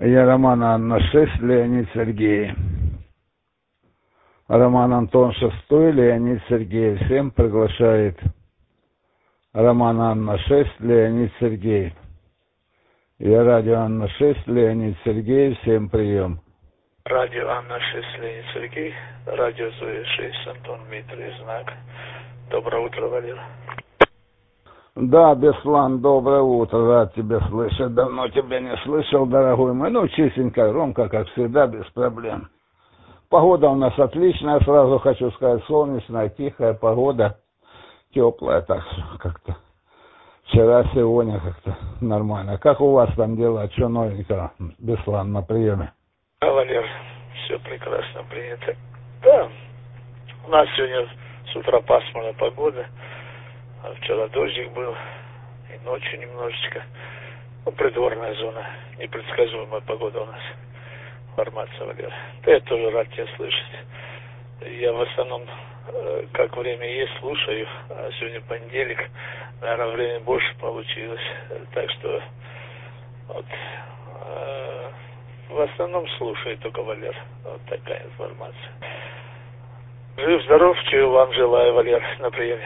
Я Роман Анна 6, Леонид Сергей. Роман Антон 6, Леонид Сергей. Всем приглашает. Роман Анна 6, Леонид Сергей. Я радио Анна 6, Леонид Сергей. Всем прием. Радио Анна 6, Леонид Сергей. Радио Зоя 6, Антон Дмитрий, знак. Доброе утро, Валера. Да, Беслан, доброе утро, рад тебя слышать. Давно тебя не слышал, дорогой мой. Ну, чистенько, громко, как всегда, без проблем. Погода у нас отличная, сразу хочу сказать, солнечная, тихая погода, теплая, так как-то. Вчера, сегодня как-то нормально. Как у вас там дела? Что новенького, Беслан, на приеме? Валер, все прекрасно принято. Да, у нас сегодня с утра пасмурная погода. А вчера дождик был, и ночью немножечко. Ну, придворная зона, непредсказуемая погода у нас. Информация, Валера. Да, я тоже рад тебя слышать. Я в основном, как время есть, слушаю. А сегодня понедельник, наверное, время больше получилось. Так что вот, в основном слушаю только, Валер. Вот такая информация. Жив-здоров, чего вам желаю, Валер, на приеме.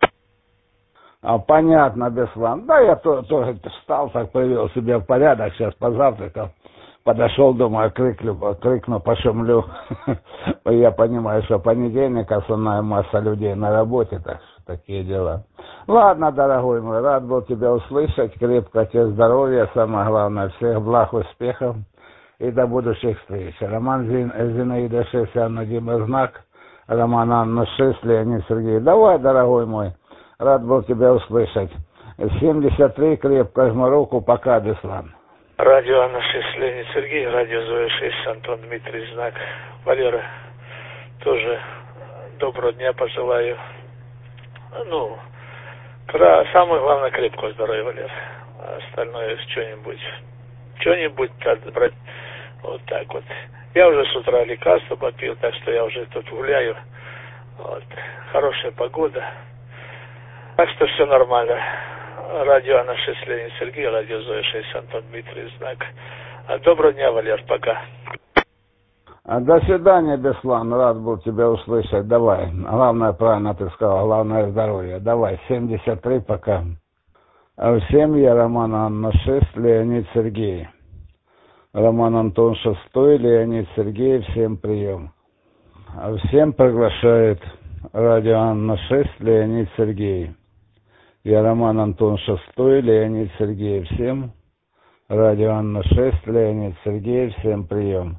Понятно, Беслан. Да, я тоже встал, так привел себя в порядок, сейчас позавтракал. Подошел, думаю, крикну, пошумлю. Я понимаю, что понедельник, основная масса людей на работе, так что такие дела. Ладно, дорогой мой, рад был тебя услышать. Крепко тебе здоровья, самое главное, всех благ, успехов и до будущих встреч. Роман Зинаида 6, Анна Дима знак. Роман Анна 6, Леонид Сергей. Давай, дорогой мой, рад был тебя услышать. 73, крепко жму руку, пока, Беслан. Радио Анна 6, Леонид Сергей, радио Зоя 6, Антон Дмитрий, знак. Валера, тоже доброго дня пожелаю. Ну, самое главное, крепкого здоровья, Валера. А остальное что-нибудь надо брать. Вот так вот. Я уже с утра лекарства попил, так что я уже тут гуляю. Вот. Хорошая погода. Так что все нормально. Радио Анна 6, Леонид Сергей, радио Зоя 6, Антон Дмитрий, знак. Доброго дня, Валер, пока. До свидания, Беслан, рад был тебя услышать. Давай, главное, правильно ты сказал, главное здоровье. Давай, 73, пока. Всем я Роман Анна 6, Леонид Сергей. Роман Антон 6, Леонид Сергей, всем прием. Всем приглашает радио Анна 6, Леонид Сергей. Я Роман Антон 6, Леонид Сергей. Всем радио Анна 6, Леонид Сергей. Всем прием.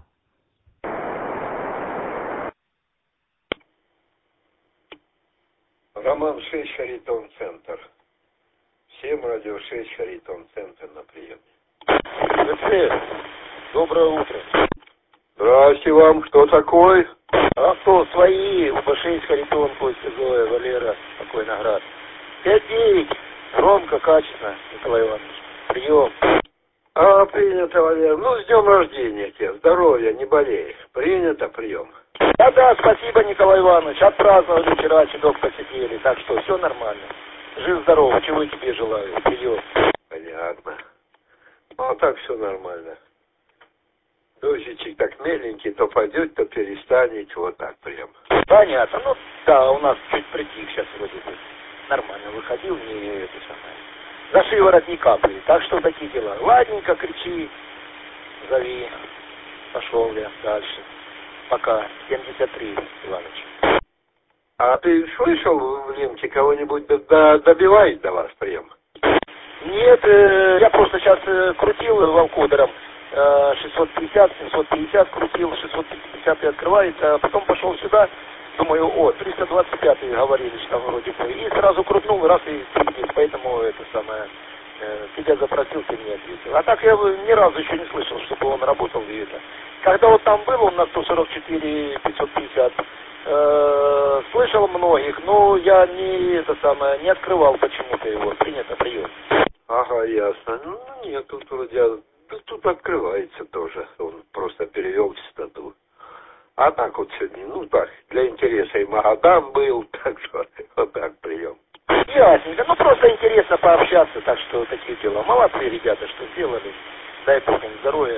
Роман 6, Харитон, центр. Всем радио 6, Харитон, центр на приеме. Алексей, доброе утро. Здрасте вам, кто такой? А кто? Свои, УБ6, Харитон, Костя, Зоя, Валера, такой наград. 5-9, громко, качественно, Николай Иванович. Прием. Принято, Валер. Ну, с днем рождения тебе. Здоровья, не болей. Принято, прием. Да, спасибо, Николай Иванович. Отпраздновали вчера, чудок посидели. Так что все нормально. Жив-здоров, чего и тебе желаю. Прием. Понятно. Ну, так все нормально. Дождичек так меленький, то пойдет, то перестанет. Вот так прям. Понятно. Ну, да, у нас чуть притих сейчас вроде бы. Нормально выходил, не это самое. За шиворот не капает. Так что такие дела. Ладненько, кричи, зови. Пошел я дальше. Пока. 73, Иваныч. А ты слышал, в Лимке кого-нибудь добивает до вас прием? Нет, я просто сейчас крутил волкодером. 650, 750 крутил, 650 открывается, а потом пошел сюда. Думаю, 325 говорили, что там вроде бы. И сразу крутнул, раз и здесь. Поэтому это самое, тебя запросил, ты мне ответил. А так я ни разу еще не слышал, чтобы он работал и это. Когда вот там был он на 144 550, слышал многих, но я не открывал почему-то его. Принято, прием. Ага, ясно. Ну, нет, тут вроде, тут открывается тоже. Он просто перевел частоту. А так вот сегодня, ну так, для интереса и Магадам был, так что вот так прием. Ясненько, ну просто интересно пообщаться, так что такие дела. Молодцы ребята, что сделали. Дай Бог им здоровья,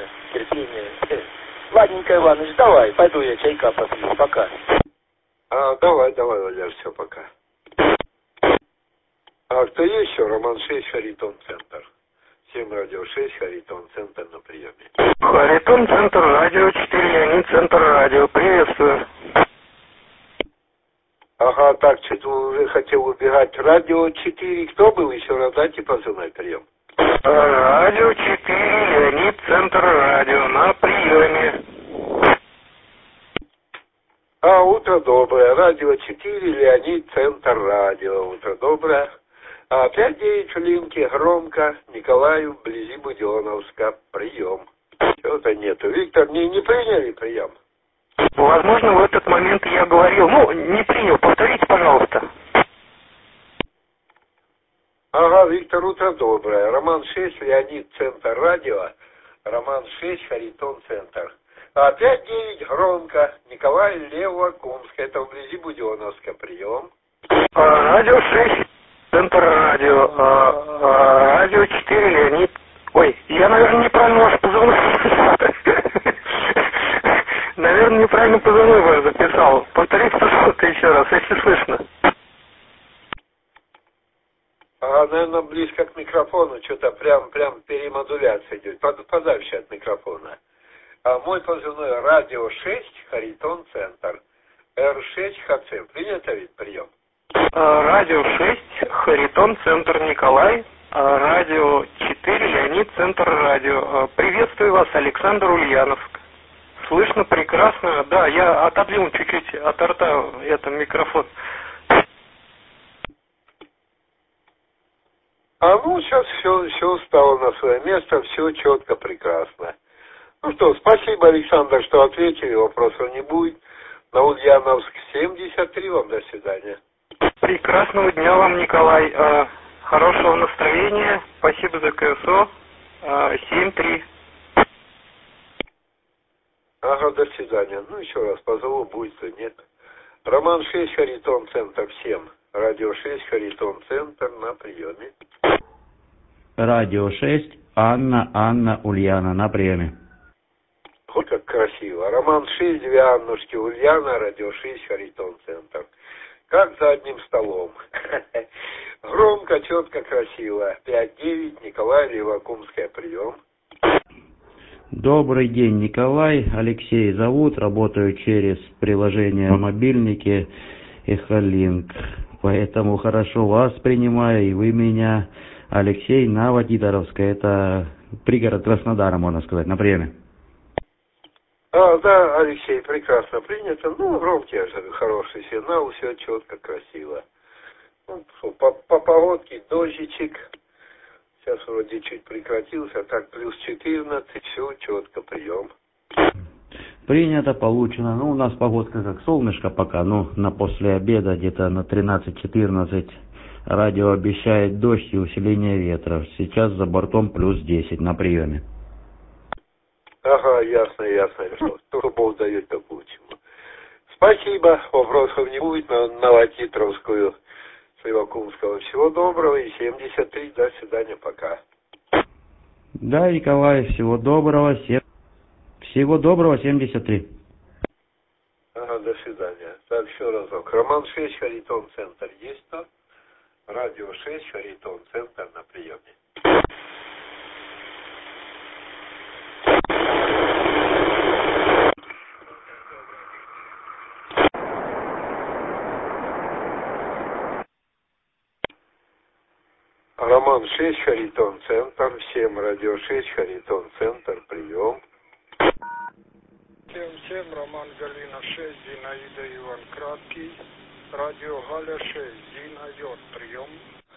терпения. Ладненько, Иваныч, давай, пойду я чайка попью. Пока. Давай, Валер, все, пока. А кто есть еще? Роман 6, Харитон, Центр. 7 радио 6, Харитон, Центр на приеме. Харитон, Центр, радио 4, Леонид, Центр, радио. Приветствую. Ага, так, что-то уже хотел убегать. Радио 4, кто был еще раз? Дайте позывной прием. Радио 4, Леонид, Центр, радио, на приеме. Утро доброе. Радио 4, Леонид, Центр, радио. Утро доброе. 5-9 в Линке, громко, Николаю, вблизи Буденновска. Прием. Чего-то нету. Виктор, не приняли прием? Возможно, в этот момент я говорил. Не принял. Повторите, пожалуйста. Ага, Виктор, утро доброе. Роман 6, Леонид, Центр, радио. Роман 6, Харитон, Центр. 5-9, громко, Николай, Лево, Кумск. Это вблизи Буденновска. Прием. Радио 6, Центр, радио. Радио 4, Леонид. Ой, я, наверное, неправильно ваш позывной. Наверное, неправильно позывной ваш записал. Повторите, пожалуйста, еще раз, если слышно. Наверное, близко к микрофону, что-то прям перемодуляция идет. Подальше от микрофона. Мой позывной радио 6, Харитон, Центр. Р6, ХЦ. Принято ведь прием? Радио 6, Харитон, Центр, Николай. Радио 4, Леонид, Центр, радио. Приветствую вас, Александр, Ульяновск. Слышно прекрасно. Да, я отодвинул чуть-чуть от рта микрофон. Сейчас все стало на свое место, все четко, прекрасно. Ну что, спасибо, Александр, что ответили, вопросов не будет. На Ульяновск 73, вам до свидания. Прекрасного дня вам, Николай. Хорошего настроения. Спасибо за КСО. 7-3. Ага, до свидания. Еще раз позову, будет, то нет. Роман 6, Харитон, Центр, 7. Радио 6, Харитон, Центр, на приеме. Радио 6, Анна, Ульяна, на приеме. Вот как красиво. Роман 6, две Аннушки, Ульяна, радио 6, Харитон, Центр. Как за одним столом. Громко, четко, красиво. 5-9, Николай, Левокумская, прием. Добрый день, Николай. Алексей зовут. Работаю через приложение мобильники Эхолинк. Поэтому хорошо вас принимаю, и вы меня. Алексей, Новотидоровская. Это пригород Краснодара, можно сказать, на приеме. Да, Алексей, прекрасно принято. Громкий, хороший сигнал, все четко, красиво. По погодке дождичек. Сейчас вроде чуть прекратился, так плюс 14, все четко, прием. Принято, получено. У нас погодка как солнышко пока, на после обеда где-то на 13-14. Радио обещает дождь и усиление ветра. Сейчас за бортом плюс 10 на приеме. Ага, ясно. Что Бог дает, то получим. Спасибо, вопросов не будет на Новотитровскую, Сливокумского. Всего доброго и 73, до свидания, пока. Да, Николай, всего доброго, 73. Ага, до свидания. Так, еще разок. Роман 6, Харитон, Центр, есть кто? Радио 6, Харитон, Центр, на приеме. Роман 6, Харитон, Центр, 7, радио 6, Харитон, Центр, прием. 7-7, Роман Галина 6, Зинаида Иван Краткий, радио Галя 6, Зина Йод, прием.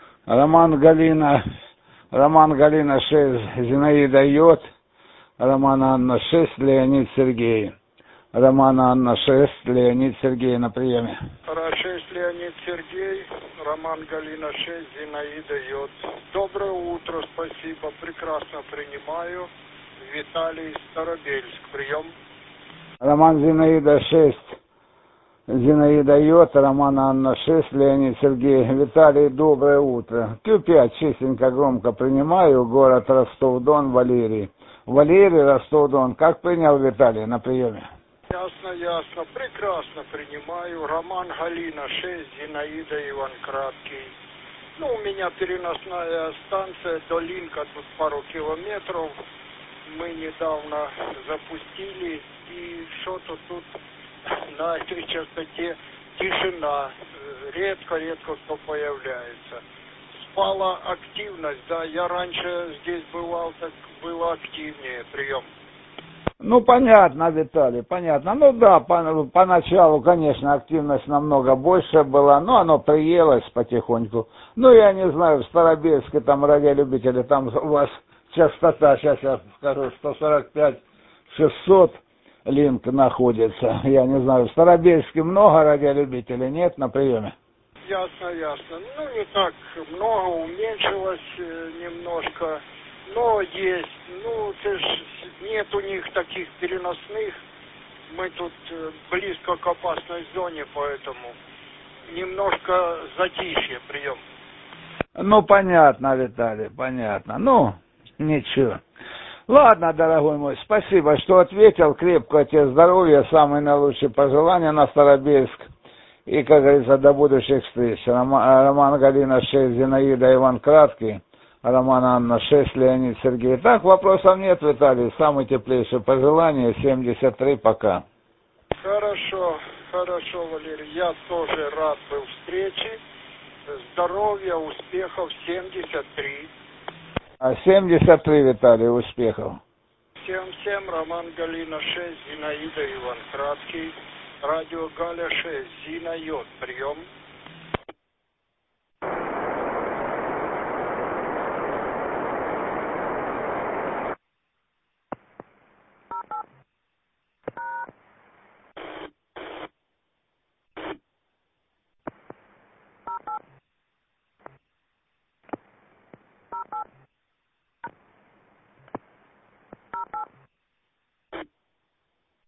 Роман Галина 6, Зинаида Йод, Роман Анна 6, Леонид Сергей. Роман Анна 6, Леонид Сергей на приеме. Ра-6, Леонид Сергей, Роман Галина 6, Зинаида Йод. Доброе утро, спасибо, прекрасно принимаю. Виталий Старобельск, прием. Роман Зинаида 6, Зинаида Йод, Роман Анна 6, Леонид Сергей. Виталий, доброе утро. Q5, чистенько, громко принимаю. Город Ростов-Дон, Валерий. Валерий, Ростов-Дон. Как принял Виталий на приеме? Ясно, ясно. Прекрасно принимаю. Роман Галина 6, Зинаида Иван Краткий. Ну, у меня переносная станция до Линка, тут пару километров. Мы недавно запустили, и что-то тут на этой частоте тишина. Редко кто появляется. Спала активность, да, я раньше здесь бывал, так было активнее прием. Ну, понятно, Виталий, понятно. Ну да, поначалу, конечно, активность намного больше была, но оно приелось потихоньку. Ну, я не знаю, в Старобельске там радиолюбители, там у вас частота, сейчас я скажу, 145-600 линк находится. Я не знаю, в Старобельске много радиолюбителей, нет на приеме? Ясно, ясно. Ну, не так много, уменьшилось немножко, но есть. Ну, нет у них таких переносных. Мы тут близко к опасной зоне, поэтому немножко затишье прием. Ну, понятно, Виталий, понятно. Ну, ничего. Ладно, дорогой мой, спасибо, что ответил. Крепкого тебе здоровья, самые наилучшие пожелания на Старобельск. И, как говорится, до будущих встреч. Роман Галина 6, Зинаида Иван Краткий. Роман Анна 6, Леонид Сергей. Так, вопросов нет, Виталий. Самые теплейшие пожелания. 73, пока. Хорошо, Валерий. Я тоже рад был встрече. Здоровья, успехов. 73. 73, Виталий, успехов. Всем, Роман Галина 6, Зинаида Иван Краткий. Радио Галя 6, Зина Йод, прием.